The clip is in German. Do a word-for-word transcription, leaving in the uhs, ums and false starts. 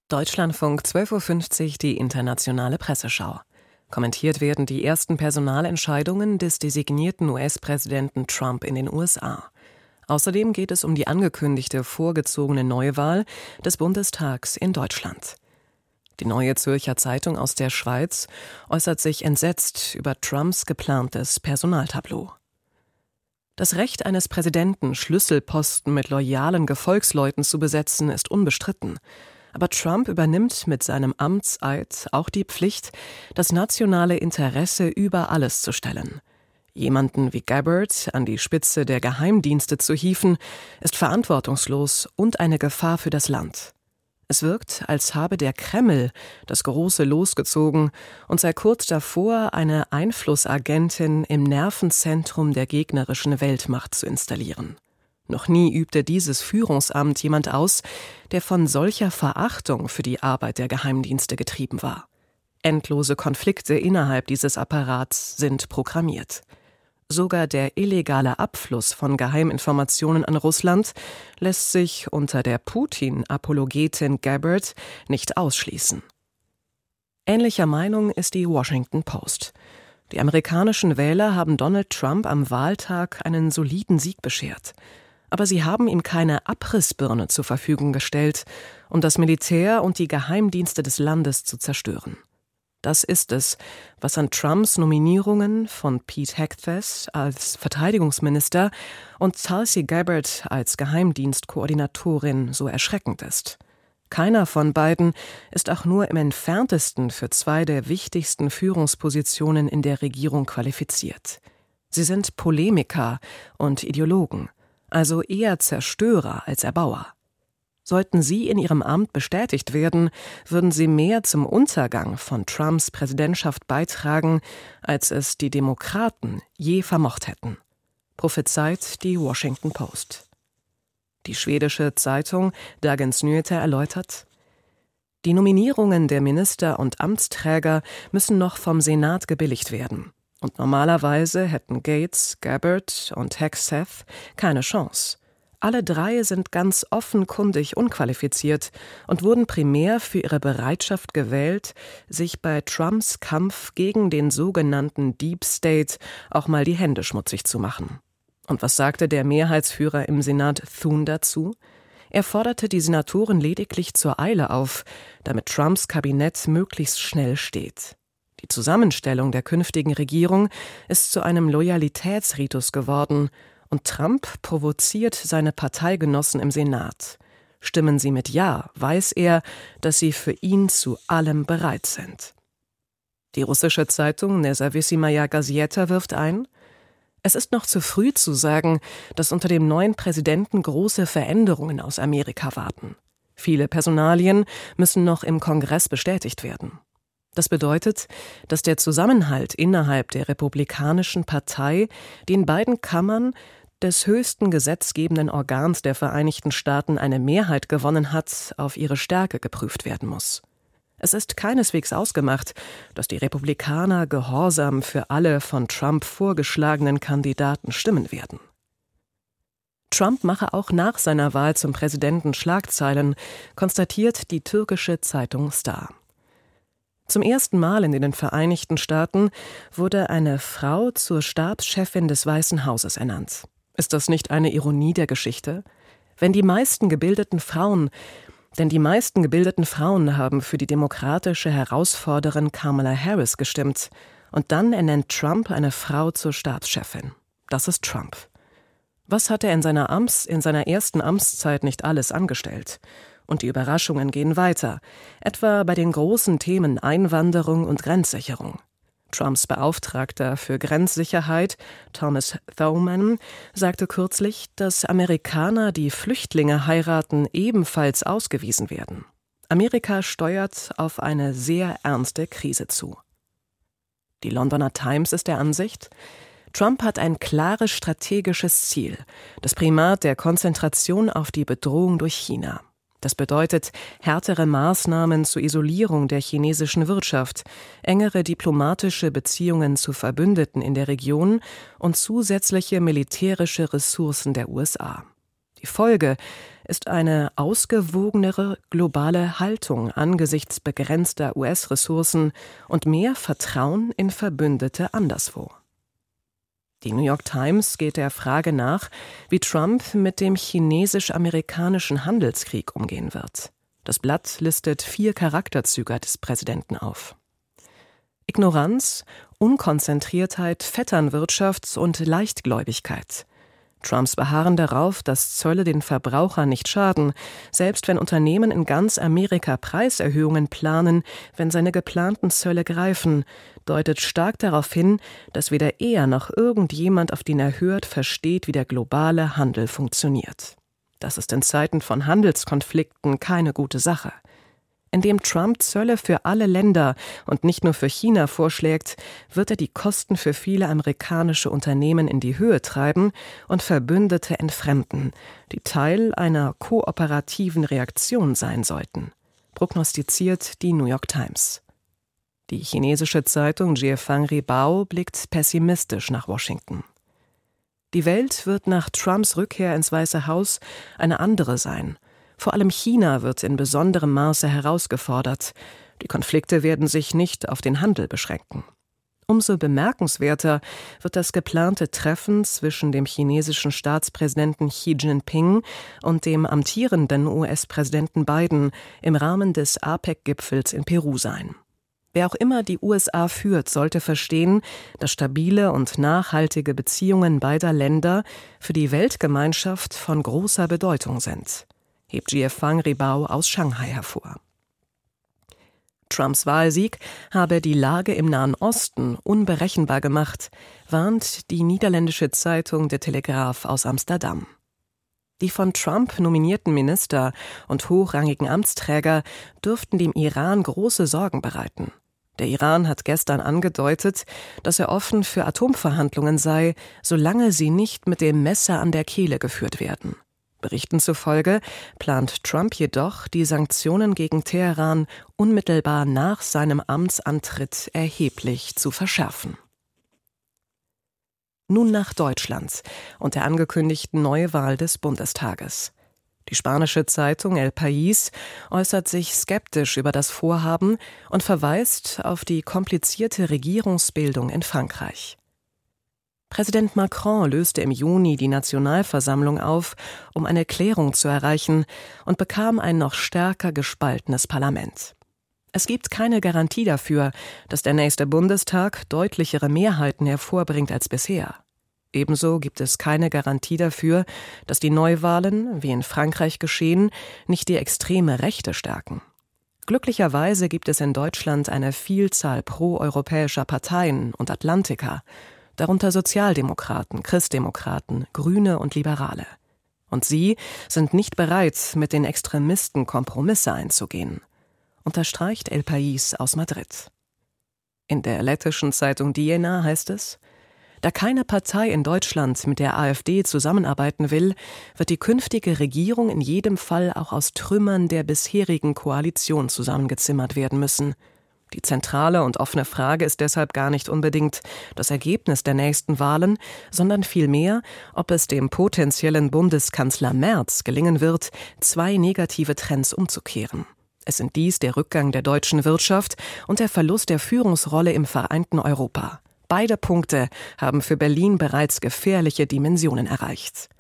Deutschlandfunk zwölf Uhr fünfzig, die internationale Presseschau. Kommentiert werden die ersten Personalentscheidungen des designierten U S-Präsidenten Trump in den U S A. Außerdem geht es um die angekündigte vorgezogene Neuwahl des Bundestags in Deutschland. Die Neue Zürcher Zeitung aus der Schweiz äußert sich entsetzt über Trumps geplantes Personaltableau. Das Recht eines Präsidenten, Schlüsselposten mit loyalen Gefolgsleuten zu besetzen, ist unbestritten. Aber Trump übernimmt mit seinem Amtseid auch die Pflicht, das nationale Interesse über alles zu stellen. Jemanden wie Gabbard an die Spitze der Geheimdienste zu hieven, ist verantwortungslos und eine Gefahr für das Land. Es wirkt, als habe der Kreml das große Los gezogen und sei kurz davor, eine Einflussagentin im Nervenzentrum der gegnerischen Weltmacht zu installieren. Noch nie übte dieses Führungsamt jemand aus, der von solcher Verachtung für die Arbeit der Geheimdienste getrieben war. Endlose Konflikte innerhalb dieses Apparats sind programmiert. Sogar der illegale Abfluss von Geheiminformationen an Russland lässt sich unter der Putin-Apologetin Gabbard nicht ausschließen. Ähnlicher Meinung ist die Washington Post. Die amerikanischen Wähler haben Donald Trump am Wahltag einen soliden Sieg beschert. Aber sie haben ihm keine Abrissbirne zur Verfügung gestellt, um das Militär und die Geheimdienste des Landes zu zerstören. Das ist es, was an Trumps Nominierungen von Pete Hegseth als Verteidigungsminister und Tulsi Gabbard als Geheimdienstkoordinatorin so erschreckend ist. Keiner von beiden ist auch nur im Entferntesten für zwei der wichtigsten Führungspositionen in der Regierung qualifiziert. Sie sind Polemiker und Ideologen, also eher Zerstörer als Erbauer. Sollten sie in ihrem Amt bestätigt werden, würden sie mehr zum Untergang von Trumps Präsidentschaft beitragen, als es die Demokraten je vermocht hätten. Prophezeit die Washington Post. Die schwedische Zeitung Dagens Nyheter erläutert: Die Nominierungen der Minister und Amtsträger müssen noch vom Senat gebilligt werden. Und normalerweise hätten Gates, Gabbard und Hegseth keine Chance. Alle drei sind ganz offenkundig unqualifiziert und wurden primär für ihre Bereitschaft gewählt, sich bei Trumps Kampf gegen den sogenannten Deep State auch mal die Hände schmutzig zu machen. Und was sagte der Mehrheitsführer im Senat Thune dazu? Er forderte die Senatoren lediglich zur Eile auf, damit Trumps Kabinett möglichst schnell steht. Die Zusammenstellung der künftigen Regierung ist zu einem Loyalitätsritus geworden und Trump provoziert seine Parteigenossen im Senat. Stimmen sie mit Ja, weiß er, dass sie für ihn zu allem bereit sind. Die russische Zeitung Nezawissimaya Gazeta wirft ein: Es ist noch zu früh zu sagen, dass unter dem neuen Präsidenten große Veränderungen aus Amerika warten. Viele Personalien müssen noch im Kongress bestätigt werden. Das bedeutet, dass der Zusammenhalt innerhalb der Republikanischen Partei den beiden Kammern des höchsten gesetzgebenden Organs der Vereinigten Staaten eine Mehrheit gewonnen hat, auf ihre Stärke geprüft werden muss. Es ist keineswegs ausgemacht, dass die Republikaner gehorsam für alle von Trump vorgeschlagenen Kandidaten stimmen werden. Trump mache auch nach seiner Wahl zum Präsidenten Schlagzeilen, konstatiert die türkische Zeitung Star. Zum ersten Mal in den Vereinigten Staaten wurde eine Frau zur Stabschefin des Weißen Hauses ernannt. Ist das nicht eine Ironie der Geschichte? Wenn die meisten gebildeten Frauen, denn die meisten gebildeten Frauen haben für die demokratische Herausforderin Kamala Harris gestimmt und dann ernennt Trump eine Frau zur Stabschefin. Das ist Trump. Was hat er in seiner Amts, in seiner ersten Amtszeit nicht alles angestellt? Und die Überraschungen gehen weiter, etwa bei den großen Themen Einwanderung und Grenzsicherung. Trumps Beauftragter für Grenzsicherheit, Thomas Thoman, sagte kürzlich, dass Amerikaner, die Flüchtlinge heiraten, ebenfalls ausgewiesen werden. Amerika steuert auf eine sehr ernste Krise zu. Die Londoner Times ist der Ansicht, Trump hat ein klares strategisches Ziel, das Primat der Konzentration auf die Bedrohung durch China. Das bedeutet härtere Maßnahmen zur Isolierung der chinesischen Wirtschaft, engere diplomatische Beziehungen zu Verbündeten in der Region und zusätzliche militärische Ressourcen der U S A. Die Folge ist eine ausgewogenere globale Haltung angesichts begrenzter U S-Ressourcen und mehr Vertrauen in Verbündete anderswo. Die New York Times geht der Frage nach, wie Trump mit dem chinesisch-amerikanischen Handelskrieg umgehen wird. Das Blatt listet vier Charakterzüge des Präsidenten auf: Ignoranz, Unkonzentriertheit, Vetternwirtschaft und Leichtgläubigkeit. Trumps Beharren darauf, dass Zölle den Verbrauchern nicht schaden, selbst wenn Unternehmen in ganz Amerika Preiserhöhungen planen, wenn seine geplanten Zölle greifen, deutet stark darauf hin, dass weder er noch irgendjemand, auf den er hört, versteht, wie der globale Handel funktioniert. Das ist in Zeiten von Handelskonflikten keine gute Sache. Indem Trump Zölle für alle Länder und nicht nur für China vorschlägt, wird er die Kosten für viele amerikanische Unternehmen in die Höhe treiben und Verbündete entfremden, die Teil einer kooperativen Reaktion sein sollten, prognostiziert die New York Times. Die chinesische Zeitung Jiefang Ribao blickt pessimistisch nach Washington. Die Welt wird nach Trumps Rückkehr ins Weiße Haus eine andere sein. Vor allem China wird in besonderem Maße herausgefordert. Die Konflikte werden sich nicht auf den Handel beschränken. Umso bemerkenswerter wird das geplante Treffen zwischen dem chinesischen Staatspräsidenten Xi Jinping und dem amtierenden U S-Präsidenten Biden im Rahmen des APEC-Gipfels in Peru sein. Wer auch immer die U S A führt, sollte verstehen, dass stabile und nachhaltige Beziehungen beider Länder für die Weltgemeinschaft von großer Bedeutung sind, hebt Jiefang Ribao aus Shanghai hervor. Trumps Wahlsieg habe die Lage im Nahen Osten unberechenbar gemacht, warnt die niederländische Zeitung De Telegraaf aus Amsterdam. Die von Trump nominierten Minister und hochrangigen Amtsträger dürften dem Iran große Sorgen bereiten. Der Iran hat gestern angedeutet, dass er offen für Atomverhandlungen sei, solange sie nicht mit dem Messer an der Kehle geführt werden. Berichten zufolge plant Trump jedoch, die Sanktionen gegen Teheran unmittelbar nach seinem Amtsantritt erheblich zu verschärfen. Nun nach Deutschland und der angekündigten Neuwahl des Bundestages. Die spanische Zeitung El País äußert sich skeptisch über das Vorhaben und verweist auf die komplizierte Regierungsbildung in Frankreich. Präsident Macron löste im Juni die Nationalversammlung auf, um eine Klärung zu erreichen, und bekam ein noch stärker gespaltenes Parlament. Es gibt keine Garantie dafür, dass der nächste Bundestag deutlichere Mehrheiten hervorbringt als bisher. Ebenso gibt es keine Garantie dafür, dass die Neuwahlen, wie in Frankreich geschehen, nicht die extreme Rechte stärken. Glücklicherweise gibt es in Deutschland eine Vielzahl proeuropäischer Parteien und Atlantiker, darunter Sozialdemokraten, Christdemokraten, Grüne und Liberale. Und sie sind nicht bereit, mit den Extremisten Kompromisse einzugehen, unterstreicht El País aus Madrid. In der lettischen Zeitung Diena heißt es: Da keine Partei in Deutschland mit der AfD zusammenarbeiten will, wird die künftige Regierung in jedem Fall auch aus Trümmern der bisherigen Koalition zusammengezimmert werden müssen. Die zentrale und offene Frage ist deshalb gar nicht unbedingt das Ergebnis der nächsten Wahlen, sondern vielmehr, ob es dem potenziellen Bundeskanzler Merz gelingen wird, zwei negative Trends umzukehren. Es sind dies der Rückgang der deutschen Wirtschaft und der Verlust der Führungsrolle im vereinten Europa. Beide Punkte haben für Berlin bereits gefährliche Dimensionen erreicht.